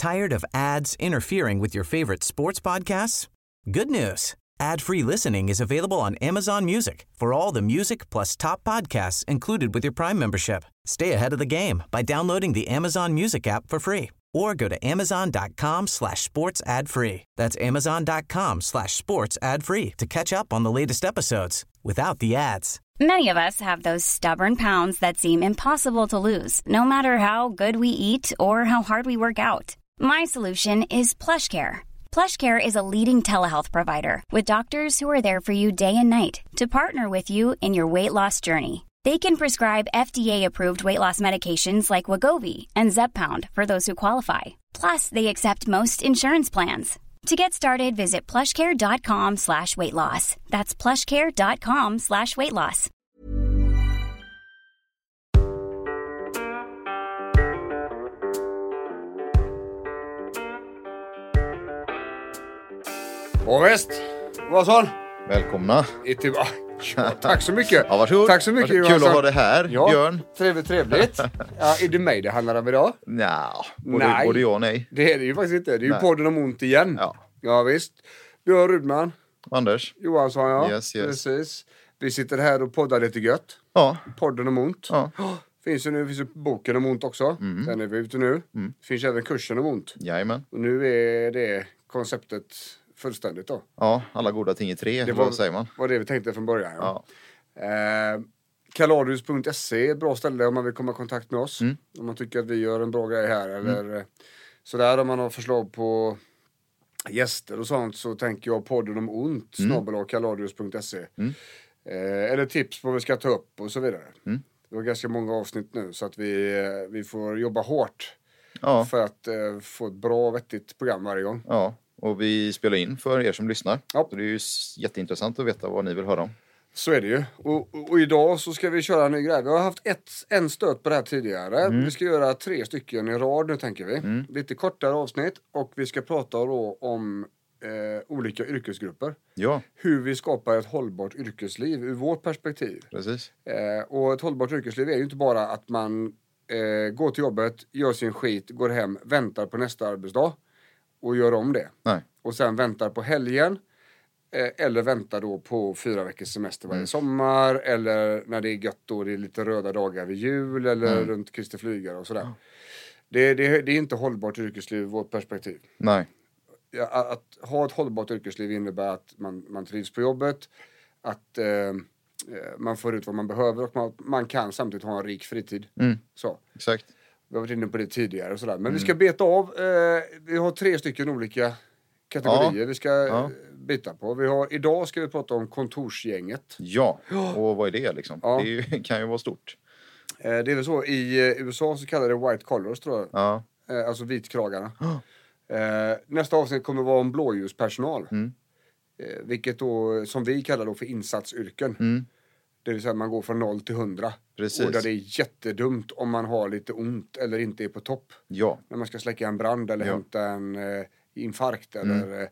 Tired of ads interfering with your favorite sports podcasts? Good news. Ad-free listening is available on Amazon Music for all the music plus top podcasts included with your Prime membership. Stay ahead of the game by downloading the Amazon Music app for free or go to amazon.com/sports ad free. That's amazon.com/sports ad free to catch up on the latest episodes without the ads. Many of us have those stubborn pounds that seem impossible to lose, no matter how good we eat or how hard we work out. My solution is PlushCare. PlushCare is a leading telehealth provider with doctors who are there for you day and night to partner with you in your weight loss journey. They can prescribe FDA-approved weight loss medications like Wegovy and Zepbound for those who qualify. Plus, they accept most insurance plans. To get started, visit plushcare.com/weightloss. That's plushcare.com/weightloss. Och visst, vad sån? Välkomna. Tack så mycket. Ja, varsågod. Tack så mycket, Kul Johansson. att ha det här, ja, Björn. Trevligt. Ja, är det mig det handlar om idag? Nja, Nej. både ja och nej. Det är det ju faktiskt inte. Det är ju podden om ont igen. Ja, visst. Björn Rudman. Anders. Johansson, ja. Yes. Precis. Vi sitter här och poddar lite gött. Ja. Podden om ont. Ja. Finns ju boken om ont också. Den är vi ute nu. Finns även kursen om ont. Jajamän. Och nu är det konceptet fullständigt då. Ja, alla goda ting i tre, vad säger man? Var det vi tänkte från början. Ja. Kaladius.se är ett bra ställe om man vill komma i kontakt med oss. Om man tycker att vi gör en bra grej här. Eller sådär, om man har förslag på gäster och sånt, så tänker jag podden om ont @kaladius.se. Eller tips på vad vi ska ta upp och så vidare. Det var ganska många avsnitt nu, så att vi får jobba hårt för att få ett bra, vettigt program varje gång. Ja, och vi spelar in för er som lyssnar. Ja. Så det är ju jätteintressant att veta vad ni vill höra om. Så är det ju. Och idag så ska vi köra en ny grej. Vi har haft en stöt på det här tidigare. Vi ska göra 3 stycken i rad nu, tänker vi. Lite kortare avsnitt. Och vi ska prata då om olika yrkesgrupper. Ja. Hur vi skapar ett hållbart yrkesliv ur vårt perspektiv. Precis. Och ett hållbart yrkesliv är ju inte bara att man går till jobbet, gör sin skit, går hem, väntar på nästa arbetsdag och gör om det. Nej. Och sen väntar på helgen. Eller väntar då på 4 veckors semester varje sommar. Eller när det är gött då, det är lite röda dagar vid jul. Eller runt Kristi flygare och sådär. Det är inte hållbart yrkesliv ur vårt perspektiv. Nej. Att ha ett hållbart yrkesliv innebär att man trivs på jobbet. Att man får ut vad man behöver. Och man kan samtidigt ha en rik fritid. Så. Exakt. Vi har varit inne på det tidigare och sådär. Men vi ska beta av. Vi har 3 stycken olika kategorier vi ska bita på. Idag ska vi prata om kontorsgänget. Ja, och vad är det liksom? Ja. Det kan ju vara stort. Det är väl så, i USA så kallar det white collars, tror jag. Ja. Alltså vitkragarna. Nästa avsnitt kommer vara om blåljuspersonal. Vilket då, som vi kallar då för insatsyrken. Det vill säga man går från 0 till 100. Precis. Och där det är jättedumt om man har lite ont eller inte är på topp. Ja. När man ska släcka en brand eller hämta en infarkt eller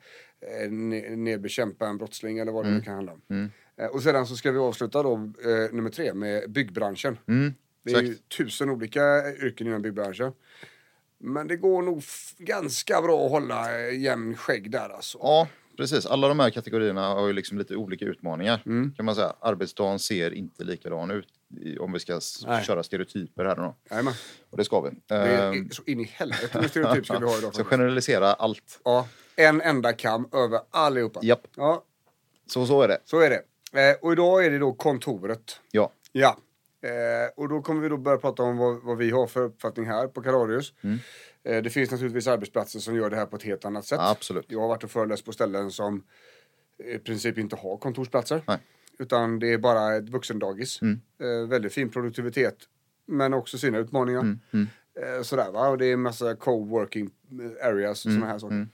nedbekämpa en brottsling eller vad det nu kan handla om. Och sedan så ska vi avsluta då nummer 3 med byggbranschen. Det är ju 1000 olika yrken inom byggbranschen. Men det går nog ganska bra att hålla jämn skägg där alltså. Ja, precis. Alla de här kategorierna har ju liksom lite olika utmaningar. Kan man säga. Arbetsdagen ser inte likadan ut om vi ska köra stereotyper här då. Jajamän. Och det ska vi. Det är så in i helvete med stereotyp ska vi ha idag. Så generalisera allt. Ja, en enda kam över allihopa. Japp. Ja. Så är det. Så är det. Och idag är det då kontoret. Ja. Ja. Och då kommer vi då börja prata om vad vi har för uppfattning här på Kaladius. Det finns naturligtvis arbetsplatser som gör det här på ett helt annat sätt. Ja, absolut. Jag har varit och föreläst på ställen som i princip inte har kontorsplatser. Nej. Utan det är bara ett vuxendagis. Väldigt fin produktivitet. Men också sina utmaningar. Sådär va. Och det är en massa co-working areas och sådana här saker.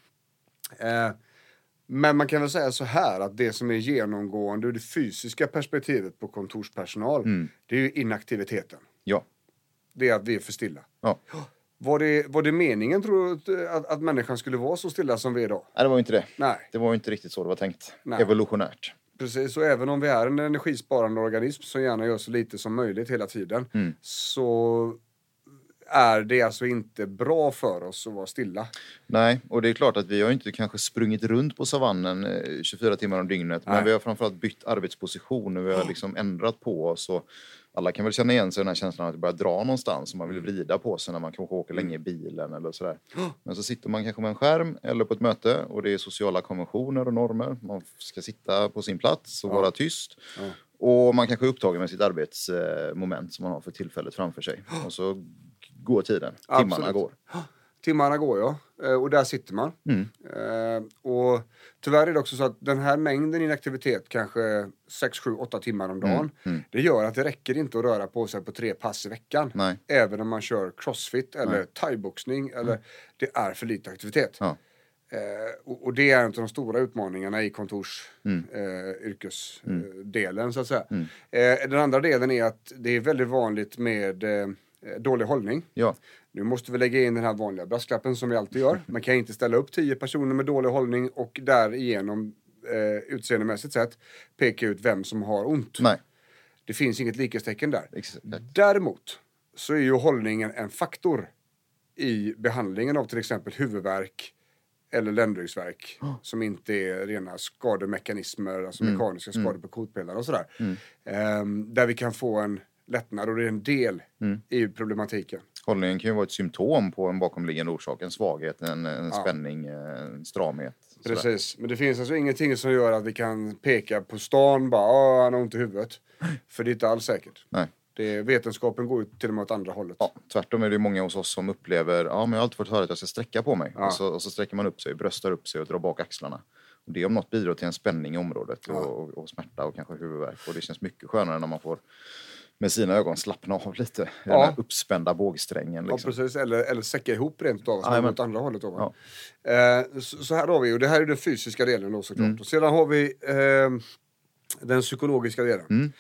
Men man kan väl säga så här att det som är genomgående ur det fysiska perspektivet på kontorspersonal, det är ju inaktiviteten. Ja. Det är att vi är för stilla. Ja. Var det meningen, tror du, att människan skulle vara så stilla som vi är idag? Nej, det var ju inte det. Nej. Det var ju inte riktigt så det var tänkt. Nej. Evolutionärt. Precis, och även om vi är en energisparande organism som gärna gör så lite som möjligt hela tiden, så är det alltså inte bra för oss att vara stilla. Nej, och det är klart att vi har inte kanske sprungit runt på savannen 24 timmar om dygnet. Men vi har framförallt bytt arbetsposition och vi har liksom ändrat på oss. Och alla kan väl känna igen sig den här känslan att det börjar dra någonstans. Och man vill vrida på sig när man kanske åker länge i bilen eller sådär. Men så sitter man kanske med en skärm eller på ett möte. Och det är sociala konventioner och normer. Man ska sitta på sin plats och vara tyst. Och man kanske är upptagen med sitt arbetsmoment som man har för tillfället framför sig. Och så går tiden. Timmarna går. Timmarna går, ja. Och där sitter man. Och tyvärr är det också så att den här mängden inaktivitet, kanske 6, 7, 8 timmar om dagen, det gör att det räcker inte att röra på sig på 3 pass i veckan. Nej. Även om man kör crossfit eller thaiboxning, eller det är för lite aktivitet. Ja. Och det är en av de stora utmaningarna i yrkesdelen så att säga. Den andra delen är att det är väldigt vanligt med dålig hållning. Ja. Nu måste vi lägga in den här vanliga brasklappen som vi alltid gör. Man kan inte ställa upp 10 personer med dålig hållning och därigenom utseendemässigt sett peka ut vem som har ont. Nej. Det finns inget likhetstecken där. Exakt. Däremot så är ju hållningen en faktor i behandlingen av till exempel huvudvärk eller ländryggsvärk som inte är rena skademekanismer, alltså mekaniska skador på kotpelare och sådär. Där vi kan få en lättnad och det är en del i problematiken. Hållningen kan ju vara ett symptom på en bakomliggande orsak, en svaghet, en spänning, en stramhet. Sådär. Precis, men det finns alltså ingenting som gör att vi kan peka på stan bara, han har ont i huvudet. För det är inte alls säkert. Nej. Vetenskapen går ut till och med åt andra hållet. Ja, tvärtom är det många hos oss som upplever, men jag har alltid fått höra att jag ska sträcka på mig. Och så sträcker man upp sig, bröstar upp sig och drar bak axlarna. Och det om något bidrar till en spänning i området och smärta och kanske huvudvärk. Och det känns mycket skönare när man får med sina ögon slappna av lite. Den här uppspända bågsträngen. Liksom. Ja, precis. Eller säcka ihop rent av. Åt andra hållet. Då, så här har vi, och det här är den fysiska delen då såklart. Och sedan har vi den psykologiska delen.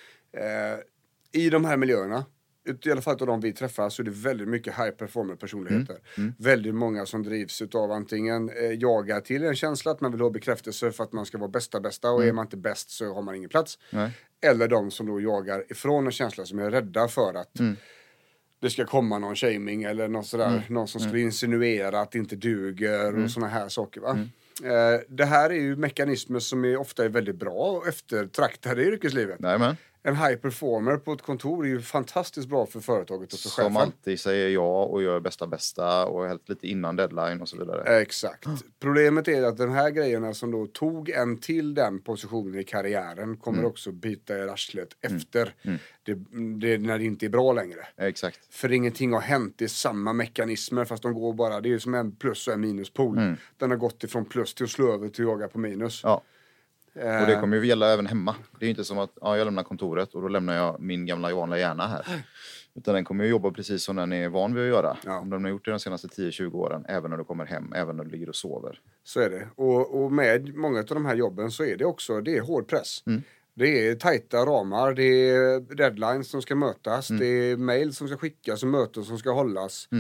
I de här miljöerna, i alla fall av de vi träffar, så är det väldigt mycket high performer personligheter. Väldigt många som drivs utav antingen jagar till en känsla att man vill ha bekräftelse för att man ska vara bästa och är man inte bäst så har man ingen plats. Nej. Eller de som då jagar ifrån en känsla som är rädda för att det ska komma någon shaming eller något sådär, någon som skulle insinuera att det inte duger och såna här saker, va? Det här är ju mekanismer som ofta är väldigt bra och eftertraktade i yrkeslivet. Nämen. En high performer på ett kontor är ju fantastiskt bra för företaget och för chefen. Som alltid säger ja och gör bästa och helt lite innan deadline och så vidare. Exakt. Problemet är att den här grejerna som då tog en till den positionen i karriären kommer också bita i arslet efter det när det inte är bra längre. Exakt. För ingenting har hänt, det är samma mekanismer fast de går bara, det är som en plus och en minuspol. Den har gått ifrån plus till att slå över till att jaga på minus. Ja. Och det kommer ju gälla även hemma. Det är inte som att jag lämnar kontoret och då lämnar jag min gamla vanliga hjärna här. Utan den kommer ju jobba precis som den är van vid att göra. Ja. Om den har gjort det de senaste 10-20 åren. Även när du kommer hem, även när du ligger och sover. Så är det. Och med många av de här jobben så är det också, det är hård press. Det är tajta ramar, det är deadlines som ska mötas, det är mejl som ska skickas och möten som ska hållas.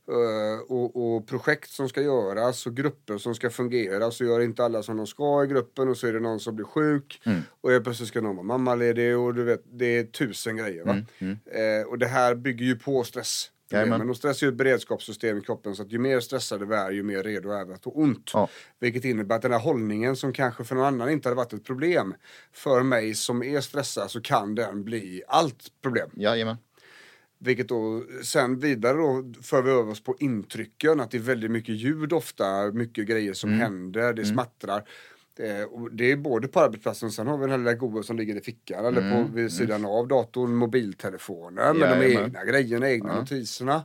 Och projekt som ska göras och grupper som ska fungera, så gör inte alla som de ska i gruppen och så är det någon som blir sjuk och jag plötsligt ska någon vara mammaledig och du vet, det är 1000 grejer, va? Och det här bygger ju på stress. Men de stressar ju ett beredskapssystem i kroppen så att ju mer stressade vi är, ju mer redo är vi att få ont. Vilket innebär att den här hållningen som kanske för någon annan inte hade varit ett problem, för mig som är stressad så kan den bli allt problem. Jajamän. Vilket då sen vidare då för vi över oss på intrycken, att det är väldigt mycket ljud ofta, mycket grejer som händer, det smattrar. Och det är både på arbetsplatsen, sen har vi den här lilla goa som ligger i fickan eller vid sidan av datorn, mobiltelefonen med de egna grejerna, egna notiserna.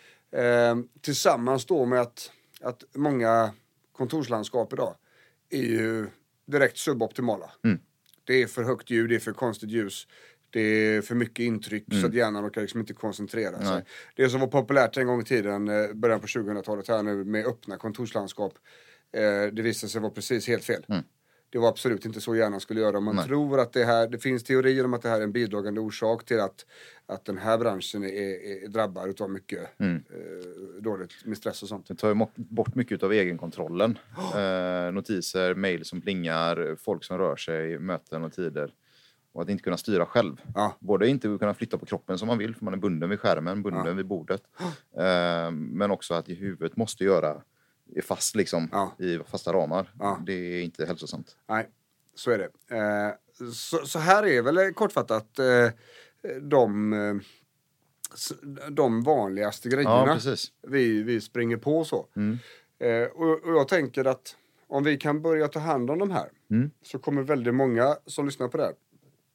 Tillsammans då med att många kontorslandskap idag är ju direkt suboptimala. Det är för högt ljud, det är för konstigt ljus. Det är för mycket intryck så att hjärnan kan liksom inte koncentrera sig. Det som var populärt en gång i tiden, början på 2000-talet här nu med öppna kontorslandskap, det visade sig vara precis helt fel. Det var absolut inte så hjärnan skulle göra. Man tror att det finns teorier om att det här är en bidragande orsak till att den här branschen är drabbad av mycket dåligt med stress och sånt. Det tar ju bort mycket av egenkontrollen. Notiser, mejl som plingar, folk som rör sig, möten och tider. Och att inte kunna styra själv. Ja. Både inte kunna flytta på kroppen som man vill, för man är bunden vid skärmen, bunden vid bordet. Men också att i huvudet måste göra är fast liksom i fasta ramar. Ja. Det är inte hälsosamt. Nej, så är det. Så här är väl kortfattat de vanligaste grejerna vi springer på så. Och jag tänker att om vi kan börja ta hand om de här så kommer väldigt många som lyssnar på det här.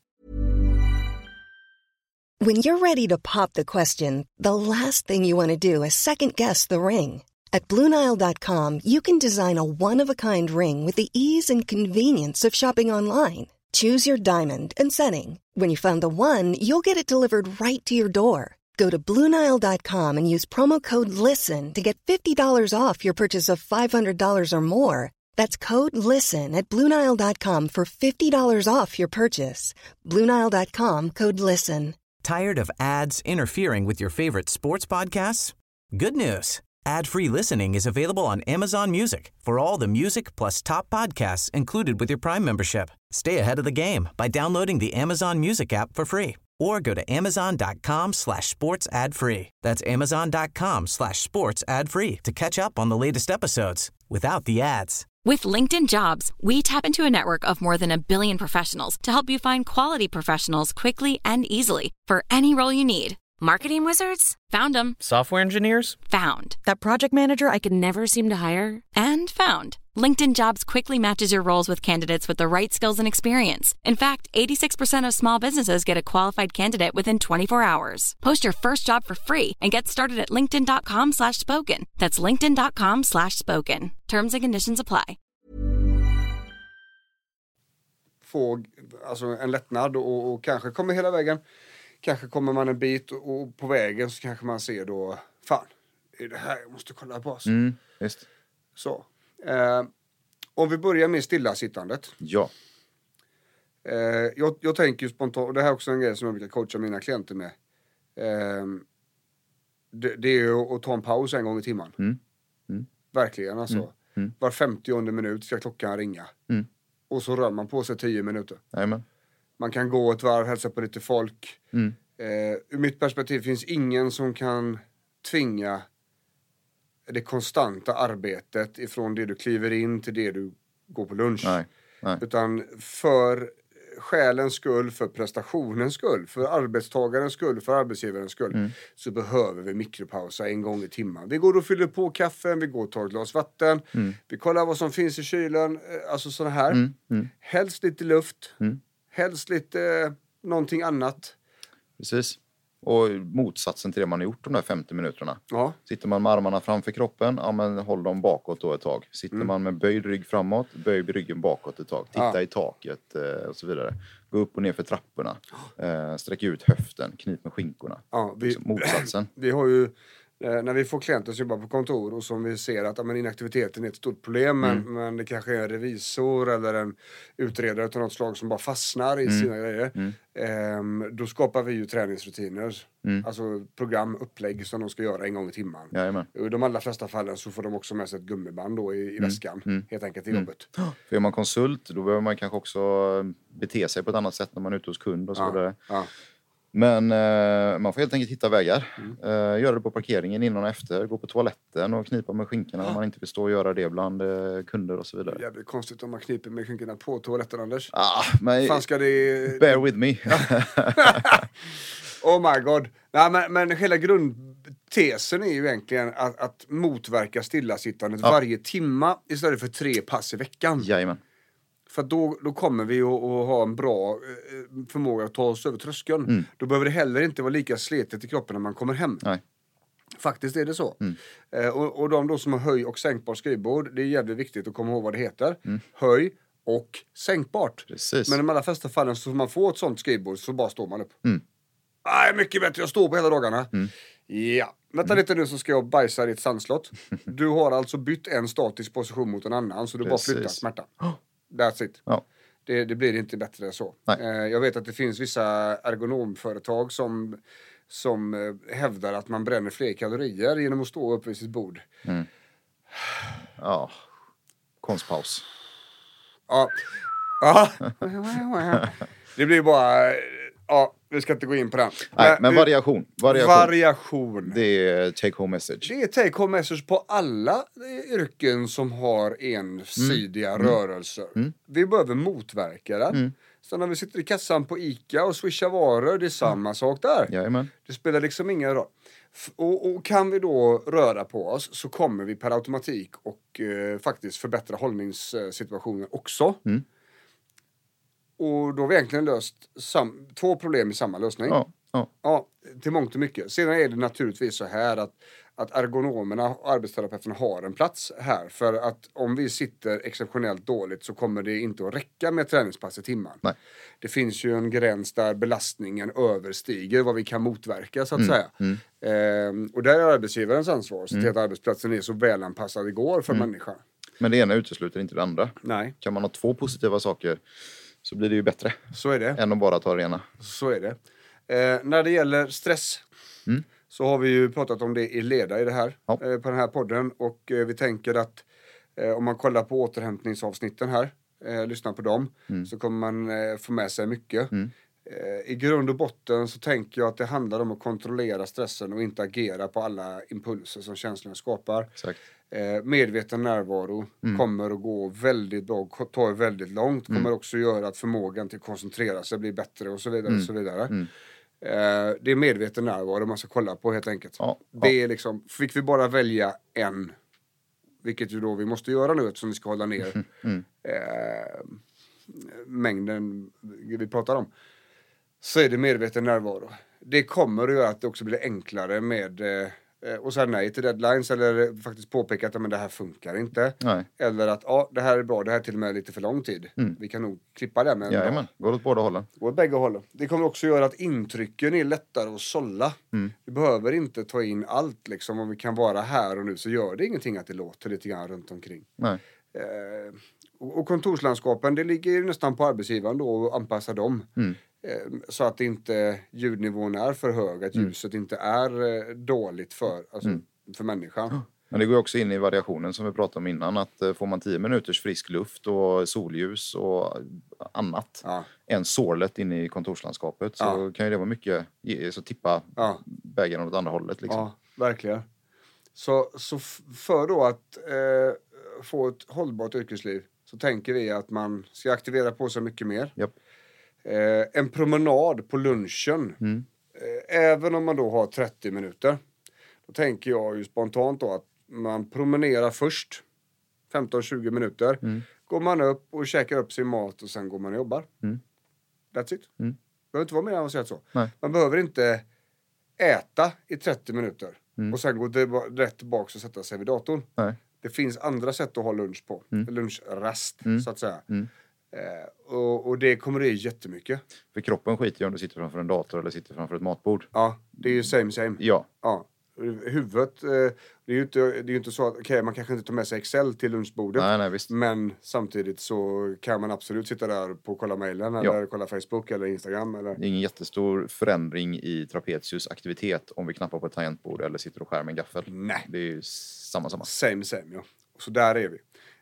When you're ready to pop the question, the last thing you want to do is second guess the ring. At BlueNile.com you can design a one-of-a-kind ring with the ease and convenience of shopping online. Choose your diamond and setting. When you find the one, you'll get it delivered right to your door. Go to BlueNile.com and use promo code LISTEN to get $50 off your purchase of $500 or more. That's code LISTEN at BlueNile.com for $50 off your purchase. BlueNile.com, code LISTEN. Tired of ads interfering with your favorite sports podcasts? Good news. Ad-free listening is available on Amazon Music for all the music plus top podcasts included with your Prime membership. Stay ahead of the game by downloading the Amazon Music app for free or go to amazon.com/sports ad free. That's amazon.com/sports ad free to catch up on the latest episodes without the ads. With LinkedIn Jobs, we tap into a network of more than 1 billion professionals to help you find quality professionals quickly and easily for any role you need. Marketing wizards? Found them. Software engineers? Found. That project manager I could never seem to hire? And found. LinkedIn Jobs quickly matches your roles with candidates with the right skills and experience. In fact, 86% of small businesses get a qualified candidate within 24 hours. Post your first job for free and get started at linkedin.com/spoken. That's linkedin.com/spoken. Terms and conditions apply. Få alltså en lättnad och kanske kommer hela vägen. Kanske kommer man en bit och på vägen så kanske man ser då, fan, är det här jag måste kolla på. Alltså. Just. Så. Om vi börjar med stillasittandet. Ja. Jag tänker ju spontant, och det här är också en grej som jag brukar coacha mina klienter med. Det är ju att ta en paus en gång i timmen. Verkligen alltså. Var 50:e minut ska klockan ringa. Och så rör man på sig 10 minuter. Amen. Man kan gå ett varv, hälsa på lite folk. Ur mitt perspektiv finns ingen som kan tvinga det konstanta arbetet ifrån det du kliver in till det du går på lunch. Nej. Utan för själens skull, för prestationens skull, för arbetstagarens skull, för arbetsgivarens skull så behöver vi mikropausa en gång i timmen. Vi går och fyller på kaffen, vi går och tar ett glas vatten, vi kollar vad som finns i kylen, alltså sådana här. Helst lite luft, helst lite någonting annat. Precis. Och motsatsen till det man har gjort de där 50 minuterna. Ja. Sitter man med armarna framför kroppen, ja men håll dem bakåt då ett tag. Sitter man med böjd rygg framåt, böj ryggen bakåt ett tag. Titta i taket och så vidare. Gå upp och ner för trapporna. Sträck ut höften, knip med skinkorna. Ja, motsatsen. Vi har ju, när vi får klienter som jobbar på kontor och som vi ser att inaktiviteten är ett stort problem, men det kanske är en revisor eller en utredare av något slag som bara fastnar i sina grejer. Då skapar vi ju träningsrutiner. Alltså program, upplägg som de ska göra en gång i timmen. Jajamän. I de allra flesta fallen så får de också med sig ett gummiband då i väskan. Helt enkelt i jobbet. För är man konsult, då behöver man kanske också bete sig på ett annat sätt när man är ute hos kund och så vidare. Ja. Men man får helt enkelt hitta vägar. Göra det på parkeringen innan och efter. Gå på toaletten och knipa med skinkorna om man inte vill stå och göra det bland kunder och så vidare. Jävligt konstigt om man kniper med skinkorna på toaletten, Anders. Men fan ska det... Bear with me. Oh my god. Nej, men hela grundtesen är ju egentligen att motverka stillasittandet varje timma istället för 3 pass i veckan. Jajamän. För då kommer vi att ha en bra förmåga att ta oss över tröskeln. Då behöver det heller inte vara lika sletet i kroppen när man kommer hem. Nej. Faktiskt är det så. Och de då som har höj- och sänkbart skrivbord, det är jävligt viktigt att komma ihåg vad det heter. Höj- och sänkbart. Precis. Men i de allra flesta fallen så man får ett sånt skrivbord så bara står man upp. Mycket bättre, jag står på hela dagarna. Ja, vänta lite nu så ska jag bajsa i ett sandslott. Du har alltså bytt en statisk position mot en annan, så du bara flyttar smärtan. That's it. Ja. Det blir inte bättre än så. Jag vet att det finns vissa ergonomföretag som hävdar att man bränner fler kalorier genom att stå upp vid sitt bord. Ja, konstpaus. Ja, Ja. Det blir bara... Ja, vi ska inte gå in på den. Nej, men variation. Det är take home message. Det är take home message på alla yrken som har ensidiga rörelser. Vi behöver motverka den. Så när vi sitter i kassan på ICA och swishar varor, det är samma sak där. Jajamän. Det spelar liksom ingen roll. Och kan vi då röra på oss så kommer vi per automatik och faktiskt förbättra hållningssituationen också. Och då har vi egentligen löst 2 problem i samma lösning. Ja, till mångt och mycket. Sedan är det naturligtvis så här att ergonomerna och arbetsterapeuterna har en plats här. För att om vi sitter exceptionellt dåligt så kommer det inte att räcka med träningspass i timmen. Nej. Det finns ju en gräns där belastningen överstiger vad vi kan motverka så att säga. Och där är arbetsgivarens ansvar. Så att arbetsplatsen är så välanpassad det går för människan. Men det ena utesluter inte det andra. Nej. Kan man ha 2 positiva saker så blir det ju bättre. Så är det. Än att bara ta det ena. Så är det. När det gäller stress så har vi ju pratat om det i leda i det här, på den här podden. Och vi tänker att om man kollar på återhämtningsavsnitten här, lyssnar på dem, så kommer man få med sig mycket. I grund och botten så tänker jag att det handlar om att kontrollera stressen och inte agera på alla impulser som känslorna skapar. Exakt. Medveten närvaro kommer att gå väldigt bra, tar väldigt långt, kommer också göra att förmågan till att koncentrera sig blir bättre och så vidare. Och så vidare. Det är medveten närvaro man ska kolla på helt enkelt. Det är liksom, fick vi bara välja en, vilket ju då vi måste göra nu eftersom vi ska hålla ner mängden vi pratar om, så är det medveten närvaro. Det kommer att göra att det också blir enklare med och säga nej till deadlines eller faktiskt påpeka att men det här funkar inte. Nej. Eller att det här är bra, det här är till och med lite för lång tid. Vi kan nog klippa det med Jajamän, går åt båda hållen. Går åt bägge hållen. Det kommer också göra att intrycken är lättare att sålla. Vi behöver inte ta in allt liksom. Om vi kan vara här och nu så gör det ingenting att det låter lite grann runt omkring. Nej. Och kontorslandskapen, det ligger nästan på arbetsgivaren då att anpassa dem. Så att inte ljudnivån är för hög, att ljuset inte är dåligt för människan. Men det går också in i variationen som vi pratade om innan, att får man 10 minuters frisk luft och solljus och annat än sålet inne i kontorslandskapet så kan ju det vara mycket, så tippa bägaren åt andra hållet liksom. Ja, verkligen. Så för då att få ett hållbart yrkesliv så tänker vi att man ska aktivera på sig mycket mer. Japp. En promenad på lunchen, även om man då har 30 minuter, då tänker jag ju spontant då att man promenerar först 15-20 minuter, går man upp och käkar upp sin mat och sen går man och jobbar. That's it. Behöver inte vara mer avancerat så. Nej. Man behöver inte äta i 30 minuter och sen gå rätt tillbaka och sätta sig vid datorn. Nej. Det finns andra sätt att ha lunch på. Lunchrast, så att säga. Och det kommer det jättemycket. För kroppen skiter ju om du sitter framför en dator eller sitter framför ett matbord. Ja, det är ju same. Ja. Huvudet, det är ju inte så att man kanske inte tar med sig Excel till lunchbordet. Nej, visst. Men samtidigt så kan man absolut sitta där och kolla mejlen eller kolla Facebook eller Instagram. Eller... Det är ingen jättestor förändring i trapezius aktivitet om vi knappar på ett tangentbord eller sitter och skär med en gaffel. Nej. Det är ju samma. Same, ja. Så där är vi.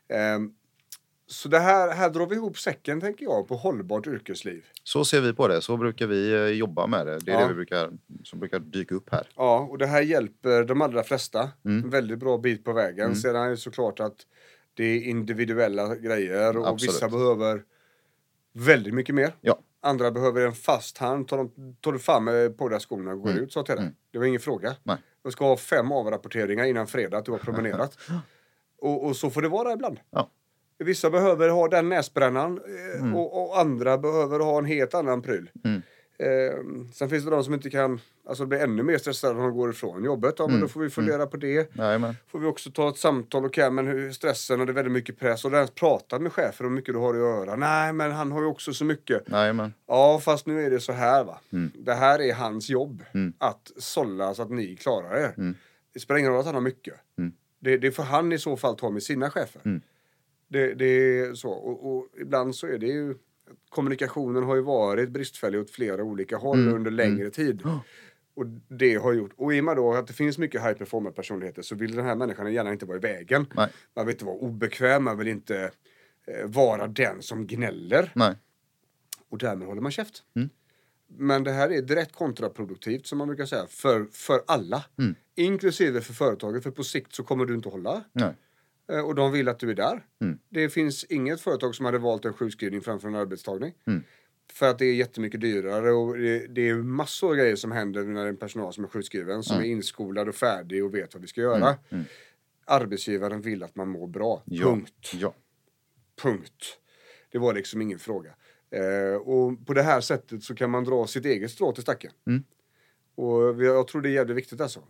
Så det här drar vi ihop säcken, tänker jag, på hållbart yrkesliv. Så ser vi på det. Så brukar vi jobba med det. Det är det som brukar dyka upp här. Ja, och det här hjälper de allra flesta. En väldigt bra bit på vägen. Sedan är det såklart att det är individuella grejer. Och Absolut. Vissa behöver väldigt mycket mer. Ja. Andra behöver en fast hand. Tar du fram på där skorna och går ut, så till det. Det var ingen fråga. Nej. Du ska ha 5 avrapporteringar innan fredag att du har promenerat. och så får det vara ibland. Ja. Vissa behöver ha den näsbrännan och andra behöver ha en helt annan pryl. Sen finns det de som inte kan, alltså bli ännu mer stressade när de går ifrån jobbet. Ja, men då får vi fundera på det. Jajamän. Får vi också ta ett samtal, okej, men hur stressen och det är väldigt mycket press. Och där prata med chefen om hur mycket du har att göra. Nej, men han har ju också så mycket. Jajamän. Ja, fast nu är det så här va. Det här är hans jobb. Att sålla så att ni klarar er. Det spelar ingen roll att han har mycket. Det får han i så fall ta med sina chefer. Det är så. Och ibland så är det ju... Kommunikationen har ju varit bristfällig åt flera olika håll under längre tid. Och det har gjort... Och i och med då att det finns mycket high performer personligheter så vill den här människan gärna inte vara i vägen. Nej. Man vill inte vara obekväm, man vill inte vara den som gnäller. Nej. Och därmed håller man käft. Men det här är direkt kontraproduktivt, som man brukar säga, för alla. Inklusive för företaget, för på sikt så kommer du inte hålla. Nej. Och de vill att du är där. Det finns inget företag som hade valt en sjukskrivning framför en arbetstagning. För att det är jättemycket dyrare och det är massor av grejer som händer när det är en personal som är sjukskriven, som är inskolad och färdig och vet vad vi ska göra. Arbetsgivaren vill att man mår bra. Punkt. Ja. Punkt. Det var liksom ingen fråga. Och på det här sättet så kan man dra sitt eget strå till stacken. Och jag tror det är jävligt viktigt alltså.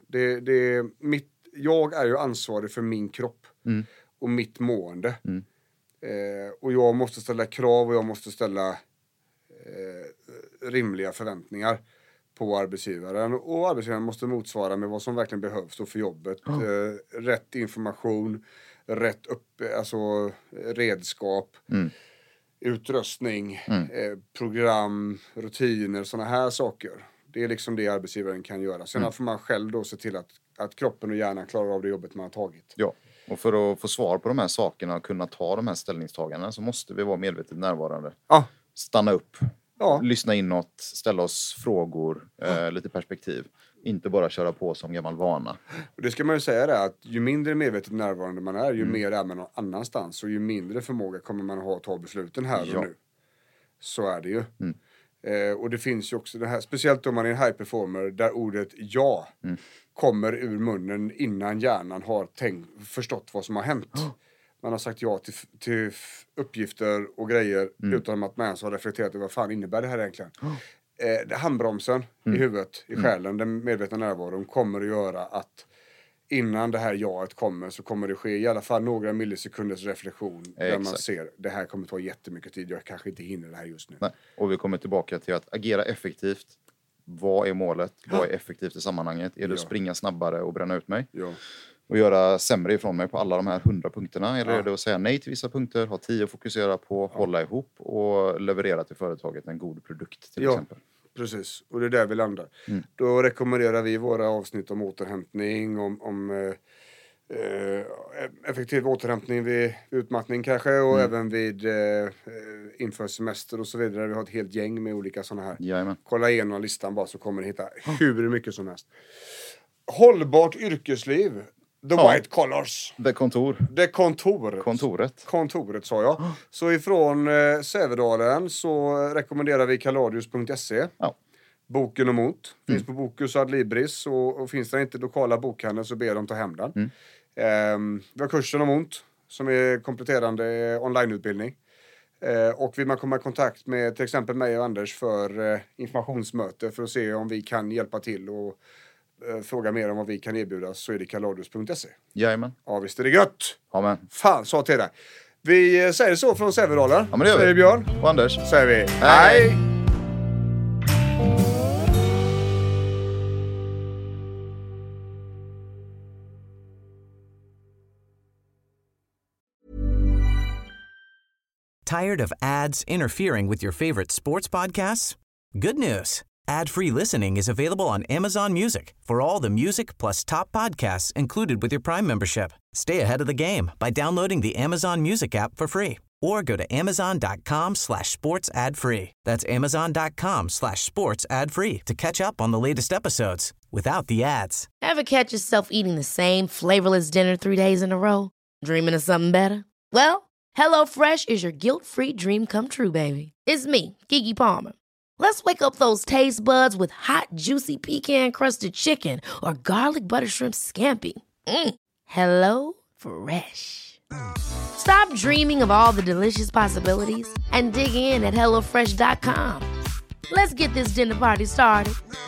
Jag är ju ansvarig för min kropp och mitt mående. Och jag måste ställa krav och jag måste ställa rimliga förväntningar på arbetsgivaren. Och arbetsgivaren måste motsvara med vad som verkligen behövs då för jobbet. Rätt information, rätt redskap, utrustning, program, rutiner, sådana här saker. Det är liksom det arbetsgivaren kan göra. Sen får man själv då se till att kroppen och hjärnan klarar av det jobbet man har tagit. Ja, och för att få svar på de här sakerna och kunna ta de här ställningstagandena så måste vi vara medvetet närvarande. Stanna upp, lyssna inåt, ställa oss frågor, lite perspektiv. Inte bara köra på som gammal vana. Och det ska man ju säga det, att ju mindre medvetet närvarande man är, ju mer är man någon annanstans. Och ju mindre förmåga kommer man ha att ta besluten här och nu. Så är det ju. Och det finns ju också det här, speciellt om man är en high performer, där ordet kommer ur munnen innan hjärnan har förstått vad som har hänt. Man har sagt ja till uppgifter och grejer utan att man ens har reflekterat över vad fan innebär det här egentligen. Handbromsen i huvudet, i själen, den medvetna närvaron kommer att göra att innan det här jaet kommer så kommer det ske i alla fall några millisekunders reflektion där man ser det här kommer ta jättemycket tid, jag kanske inte hinner det här just nu. Nej. Och vi kommer tillbaka till att agera effektivt. Vad är målet? Vad är effektivt i sammanhanget? Är det att springa snabbare och bränna ut mig? Och göra sämre ifrån mig på alla de här 100 punkterna? Eller är det att säga nej till vissa punkter, ha 10 att fokusera på, hålla ihop och leverera till företaget en god produkt till exempel? Precis, och det är där vi landar. Då rekommenderar vi våra avsnitt om återhämtning, om effektiv återhämtning vid utmattning kanske, och även vid inför semester och så vidare. Vi har ett helt gäng med olika sådana här. Jajamän. Kolla igenom listan bara så kommer ni hitta hur mycket som helst. Hållbart yrkesliv. The White Collars. Kontoret sa jag. Så ifrån Sävedalen så rekommenderar vi kaladius.se. Boken om Mot. Finns på Bokus och Adlibris. Och finns det inte lokala bokhandeln så ber de ta hem den. Vi har kursen om Mot som är kompletterande onlineutbildning. Och vill man komma i kontakt med till exempel mig och Anders för informationsmöte för att se om vi kan hjälpa till och fråga mer om vad vi kan erbjuda, så är det kaladius.se. Jajamän. Ja, visst är det gött. Amen. Fan, sa till dig. Vi säger så från Sävedalen. Ja, men det gör vi. Säger Björn. Och Anders. Säger vi. Hej. Tired of ads interfering with your favorite sports podcasts? Good news. Ad-free listening is available on Amazon Music for all the music plus top podcasts included with your Prime membership. Stay ahead of the game by downloading the Amazon Music app for free or go to amazon.com/sports ad free. That's amazon.com/sports ad free to catch up on the latest episodes without the ads. Ever catch yourself eating the same flavorless dinner 3 days in a row? Dreaming of something better? Well, HelloFresh is your guilt-free dream come true, baby. It's me, Keke Palmer. Let's wake up those taste buds with hot, juicy pecan-crusted chicken or garlic butter shrimp scampi. Hello Fresh. Stop dreaming of all the delicious possibilities and dig in at HelloFresh.com. Let's get this dinner party started.